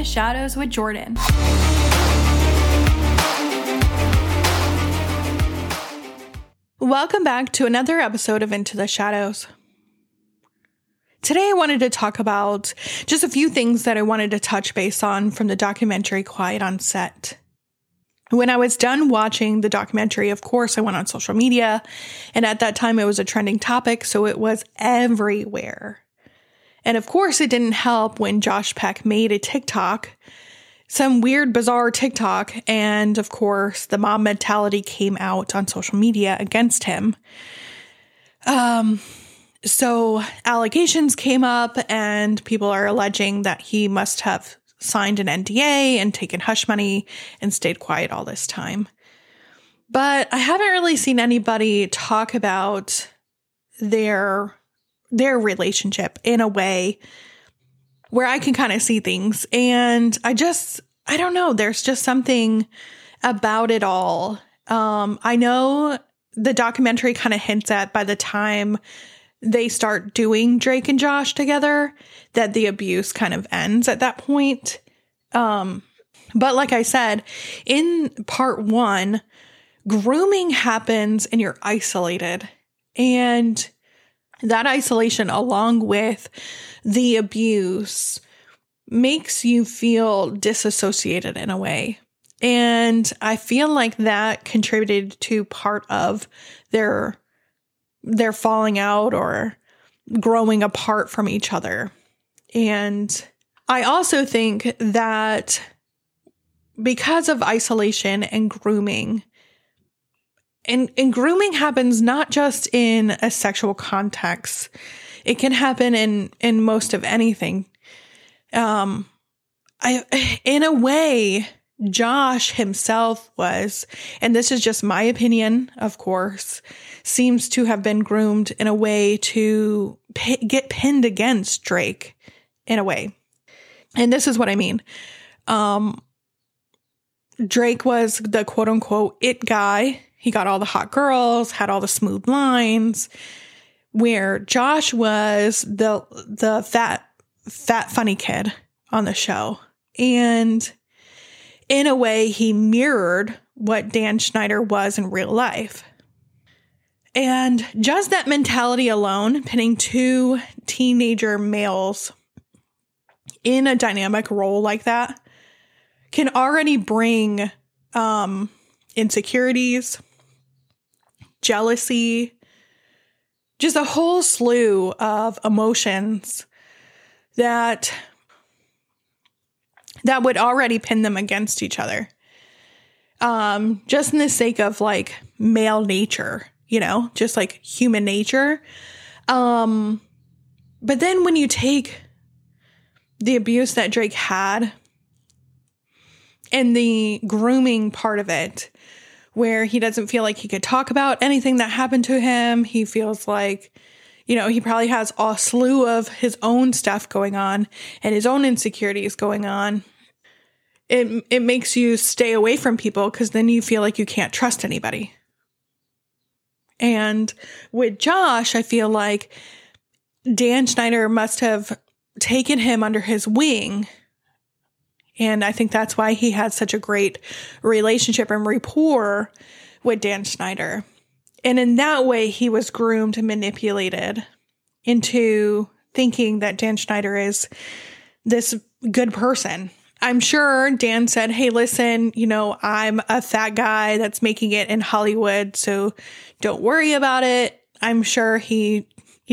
Shadows with Jordan. Welcome back to another episode of Into the Shadows. Today I wanted to talk about just a few things that I wanted to touch base on from the documentary Quiet on Set. When I was done watching the documentary, of course, I went on social media, and at that time it was a trending topic, so it was everywhere. And of course, it didn't help when Josh Peck made a TikTok, some weird, bizarre TikTok, and of course, the mob mentality came out on social media against him. So allegations came up, and people are alleging that he must have signed an NDA and taken hush money and stayed quiet all this time. But I haven't really seen anybody talk about their relationship in a way where I can kind of see things. And I don't know, there's just something about it all. I know the documentary kind of hints at by the time they start doing Drake and Josh together, that the abuse kind of ends at that point. But like I said, in part one, grooming happens and you're isolated. And that isolation, along with the abuse, makes you feel disassociated in a way. And I feel like that contributed to part of their falling out or growing apart from each other. And I also think that because of isolation and grooming, and grooming happens not just in a sexual context, it can happen in most of anything. In a way, Josh himself was, and this is just my opinion, of course, seems to have been groomed in a way to get pinned against Drake in a way. And this is what I mean. Drake was the quote unquote it guy. He got all the hot girls, had all the smooth lines, where Josh was the fat funny kid on the show. And in a way, he mirrored what Dan Schneider was in real life. And just that mentality alone, pinning two teenager males in a dynamic role like that, can already bring insecurities, jealousy, just a whole slew of emotions that would already pin them against each other. Just in the sake of like male nature, just like human nature. But then when you take the abuse that Drake had and the grooming part of it, where he doesn't feel like he could talk about anything that happened to him, he feels like, he probably has a slew of his own stuff going on and his own insecurities going on. It makes you stay away from people because then you feel like you can't trust anybody. And with Josh, I feel like Dan Schneider must have taken him under his wing. And I think that's why he had such a great relationship and rapport with Dan Schneider. And in that way, he was groomed and manipulated into thinking that Dan Schneider is this good person. I'm sure Dan said, hey, listen, I'm a fat guy that's making it in Hollywood, so don't worry about it. I'm sure he,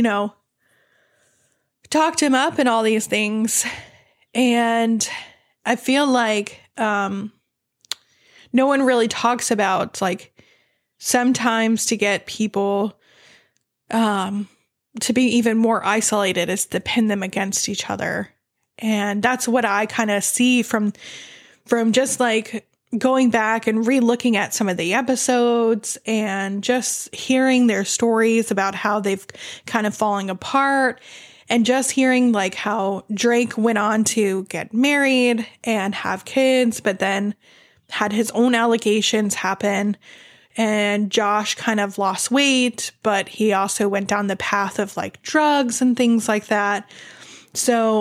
talked him up and all these things. And I feel like no one really talks about, like, sometimes to get people to be even more isolated is to pin them against each other. And that's what I kind of see from just like going back and re-looking at some of the episodes and just hearing their stories about how they've kind of falling apart, and just hearing like how Drake went on to get married and have kids, but then had his own allegations happen, and Josh kind of lost weight, but he also went down the path of like drugs and things like that. So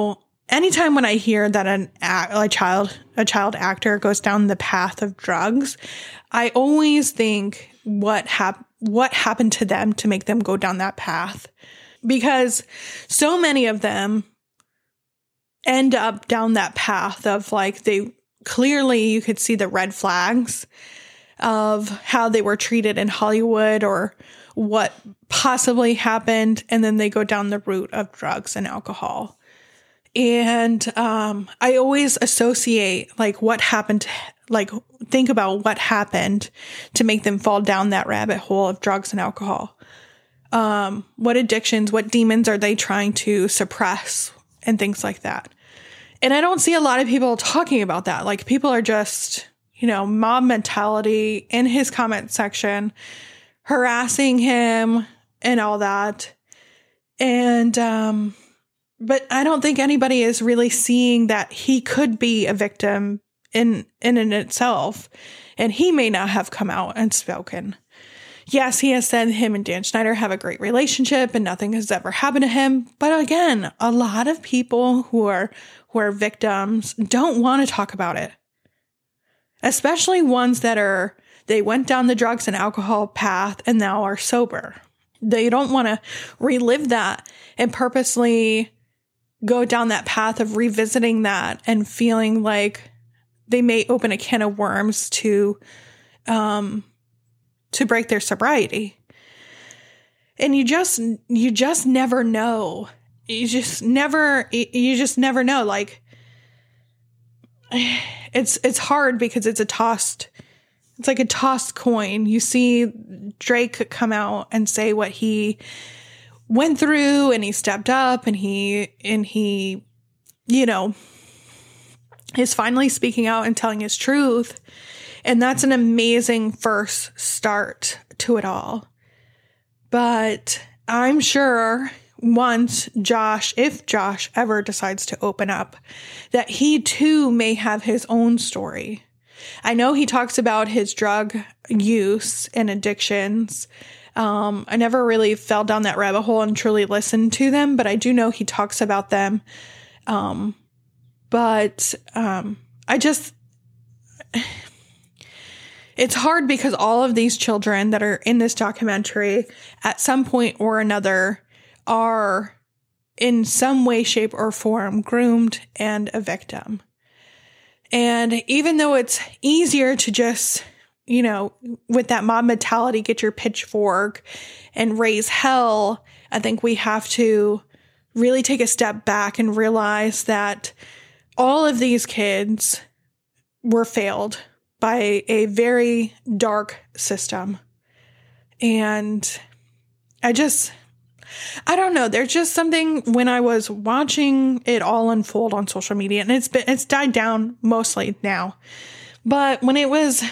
anytime when I hear that a child actor goes down the path of drugs, I always think what happened to them to make them go down that path. Because so many of them end up down that path of like, they clearly, you could see the red flags of how they were treated in Hollywood or what possibly happened. And then they go down the route of drugs and alcohol. And I always associate like what happened, like think about what happened to make them fall down that rabbit hole of drugs and alcohol. What addictions, what demons are they trying to suppress and things like that. And I don't see a lot of people talking about that. Like people are just, mob mentality in his comment section, harassing him and all that. And, but I don't think anybody is really seeing that he could be a victim in itself. And he may not have come out and spoken. Yes, he has said him and Dan Schneider have a great relationship and nothing has ever happened to him. But again, a lot of people who are victims don't want to talk about it. Especially ones that they went down the drugs and alcohol path and now are sober. They don't want to relive that and purposely go down that path of revisiting that and feeling like they may open a can of worms to break their sobriety. And you just never know. You just never know. Like, it's hard because it's like a tossed coin. You see Drake come out and say what he went through and he stepped up and he is finally speaking out and telling his truth. And that's an amazing first start to it all. But I'm sure if Josh ever decides to open up, that he too may have his own story. I know he talks about his drug use and addictions. I never really fell down that rabbit hole and truly listened to them, but I do know he talks about them. It's hard because all of these children that are in this documentary at some point or another are in some way, shape, or form groomed and a victim. And even though it's easier to just, with that mob mentality, get your pitchfork and raise hell, I think we have to really take a step back and realize that all of these kids were failed by a very dark system. And I don't know. There's just something when I was watching it all unfold on social media, and it's died down mostly now. But when it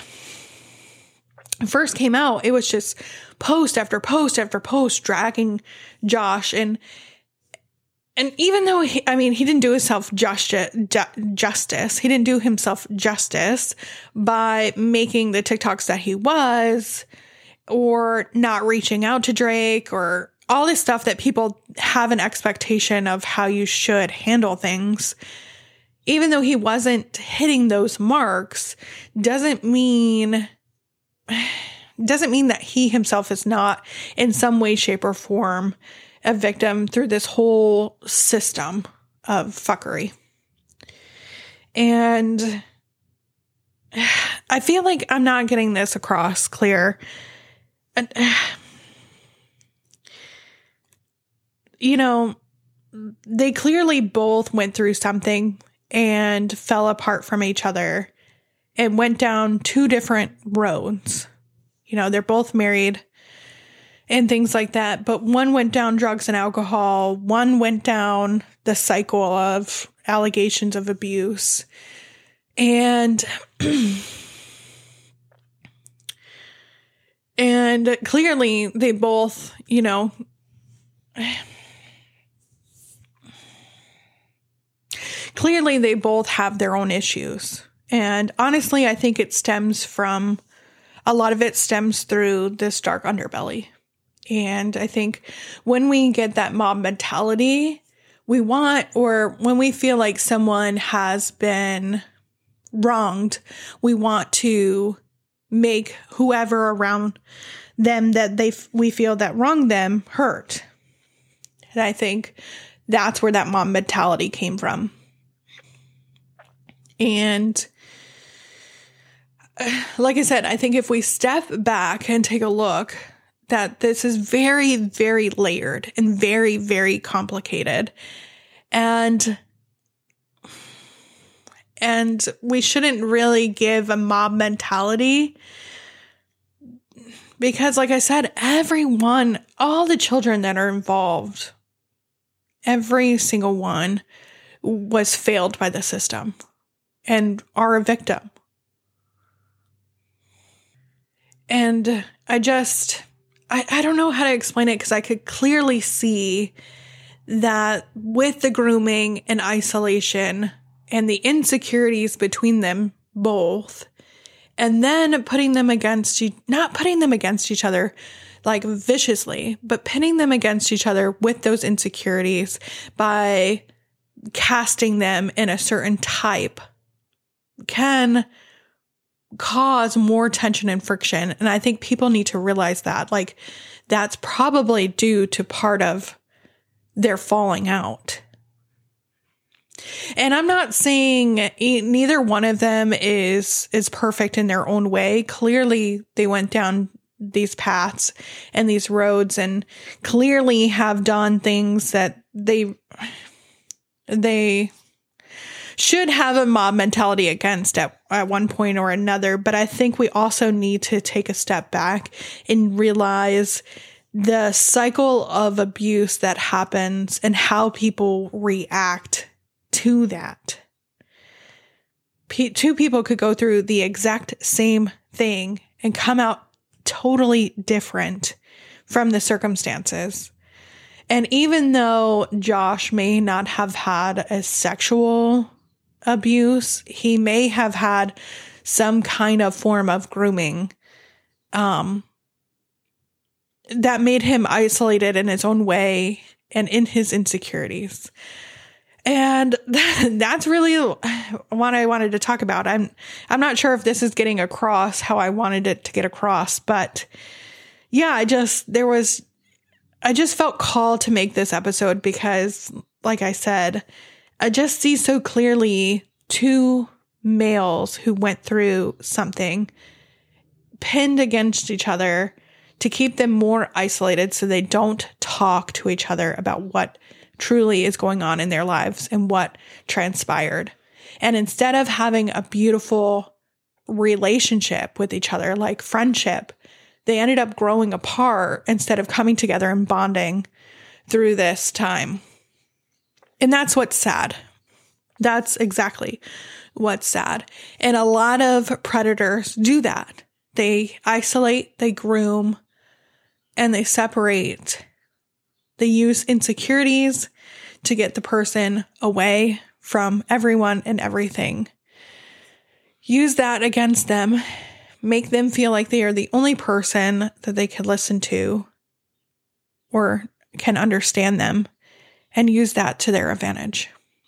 first came out, it was just post after post after post dragging Josh. And even though he didn't do himself justice. He didn't do himself justice by making the TikToks that he was, or not reaching out to Drake, or all this stuff that people have an expectation of how you should handle things. Even though he wasn't hitting those marks, doesn't mean that he himself is not in some way, shape, or form a victim through this whole system of fuckery. And I feel like I'm not getting this across clear. They clearly both went through something and fell apart from each other and went down two different roads. They're both married and things like that. But one went down drugs and alcohol. One went down the cycle of allegations of abuse. And clearly they both, clearly they both have their own issues. And honestly, I think a lot of it stems through this dark underbelly. And I think when we get that mob mentality, we want, or when we feel like someone has been wronged, we want to make whoever around them that we feel that wronged them hurt. And I think that's where that mom mentality came from. And like I said, I think if we step back and take a look, that this is very, very layered and very, very complicated. And we shouldn't really give a mob mentality because, like I said, everyone, all the children that are involved, every single one was failed by the system and are a victim. And I don't know how to explain it because I could clearly see that with the grooming and isolation and the insecurities between them both, and then not putting them against each other like viciously, but pitting them against each other with those insecurities by casting them in a certain type can cause more tension and friction. And I think people need to realize that, like, that's probably due to part of their falling out. And I'm not saying neither one of them is perfect in their own way. Clearly, they went down these paths and these roads and clearly have done things that they should have a mob mentality against at one point or another. But I think we also need to take a step back and realize the cycle of abuse that happens and how people react to that. Two people could go through the exact same thing and come out totally different from the circumstances. And even though Josh may not have had a sexual abuse, he may have had some kind of form of grooming that made him isolated in his own way and in his insecurities. And that's really what I wanted to talk about. I'm not sure if this is getting across how I wanted it to get across, but yeah, I just felt called to make this episode because, like I said, I just see so clearly two males who went through something pinned against each other to keep them more isolated so they don't talk to each other about what truly is going on in their lives and what transpired. And instead of having a beautiful relationship with each other, like friendship, they ended up growing apart instead of coming together and bonding through this time. And that's what's sad. That's exactly what's sad. And a lot of predators do that. They isolate, they groom, and they separate. They use insecurities to get the person away from everyone and everything. Use that against them. Make them feel like they are the only person that they can listen to or can understand them, and use that to their advantage.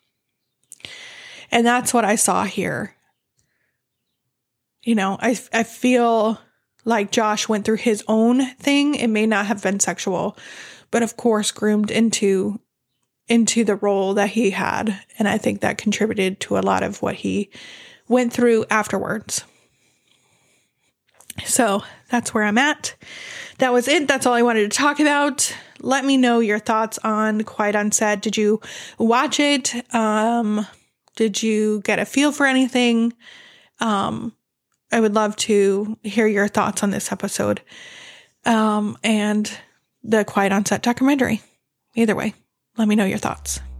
And that's what I saw here. You know, I feel like Josh went through his own thing. It may not have been sexual, but of course groomed into the role that he had. And I think that contributed to a lot of what he went through afterwards. So that's where I'm at. That was it. That's all I wanted to talk about. Let me know your thoughts on Quiet on Set. Did you watch it? Did you get a feel for anything? I would love to hear your thoughts on this episode. And the Quiet on Set documentary. Either way, let me know your thoughts.